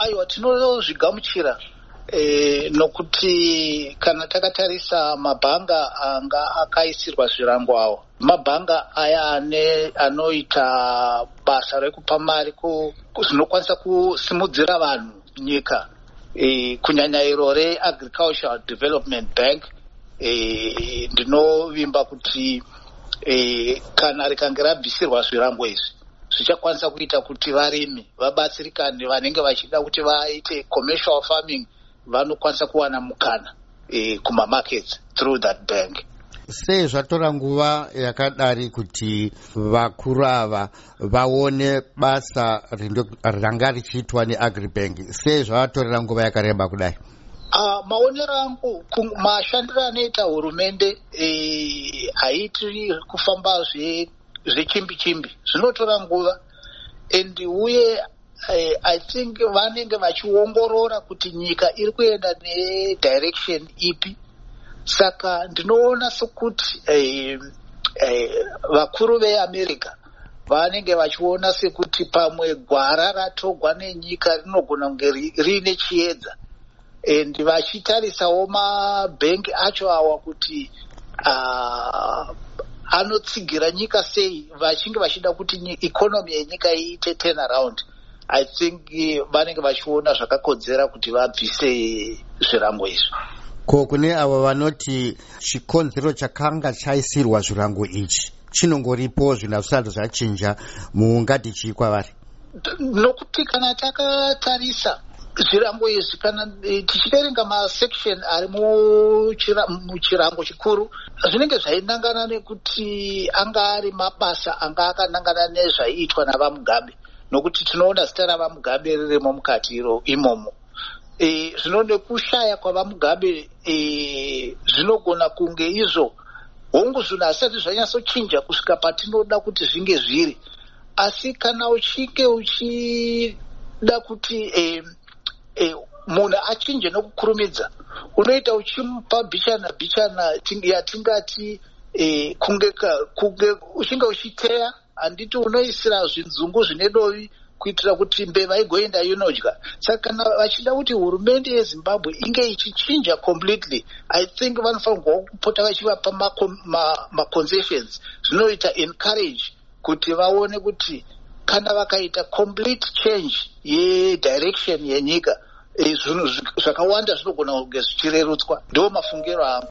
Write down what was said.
aiwa tinozvigamuchira nokuti kana takatarisa mabhanga anga akaisirwa zvirango awo mabhanga aya anoita basa rekupa mari zvinokwanisa kusimudzira vanhu nyika kunyanya iro reagricultural development bank ndinovimba kuti kana rikange rabvisirwa zvirango izvi zvichakwanisa kuita kuti varimi vabatsirikane vanenge vachida kuti vaite commercial farming vanokwanisa kuwana mukana kumamarkets through that bank. Sei zvatora nguva yakadari kuti vakuru ava vaone basa ranga richiitwa neagribank? Sei zvavatorera nguva yakareba kudai? Maonero angu mashandiro anoita hurumende haiti kufamba zvechimbi-chimbi, zvinotora nguva and uye I think vanenge vachiongorora kuti nyika iri kuenda nedirection ipi. Saka ndinoona sekuti vakuru veAmerica vanenge vachiona sekuti pamwe gwara ratogwa nenyika rinogona kunge riine chiedza and vachitarisawo mabhengi acho awa kuti anotsigira nyika sei vachinge vachida kuti ikonomi yenyika iite turn around. I think vanenge vachiona zvakakodzera kuti vabvise zvirango izvi. Ko kune avo vanoti chikonzero chakanga chaisirwa zvirango ichi chinongoripo zvina zvisati zvachinja, mungati chii kwavari? Nokuti kana takatarisa zvirango izvi, kana tichiverenga masection ari muchirango chikuru, zvinenge zvainangana nekuti anga ari mabasa anga akanangana nezvaiitwa navamugabe, nokuti tinoona zita ravamugabe ririmo mukati imomo. Zvino nekushaya kwavamugabe zvinogona kunge izvo hongu zvinhu hasati zvanyatsochinja kusvika patinoda kuti zvinge zviri. Asi kana uchinge uchida kuti munhu achinje nokukurumidza, unoita uchimupa bhichana yatingati kunge uchinge uchiteya, handiti unoisira zvinzungu zvine dovi kuitira kuti mbeva igoenda inodya. Saka kana vachida kuti hurumende yeZimbabwe inge ichichinja completely, I think vanofanirwa kupota vachivapa ma-concessions zvinoita encourage kuti vaone kuti kana vakaita complete change yedirection yenyika, zvinhu zvakawanda zvinogona kunge zvichirerutswa. Ndo mafungiro angu.